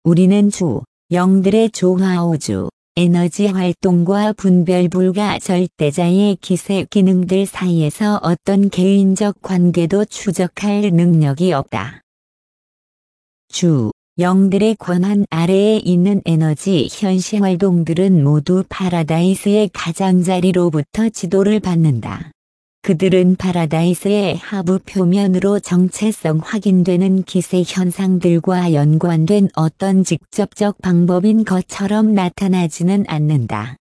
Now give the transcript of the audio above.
우리는 주, 영들의 조화우주, 에너지 활동과 분별 불가 절대자의 기세 기능들 사이에서 어떤 개인적 관계도 추적할 능력이 없다. 주, 영들의 권한 아래에 있는 에너지 현시 활동들은 모두 파라다이스의 가장자리로부터 지도를 받는다. 그들은 파라다이스의 하부 표면으로 정체성 확인되는 기세 현상들과 연관된 어떤 직접적 방법인 것처럼 나타나지는 않는다.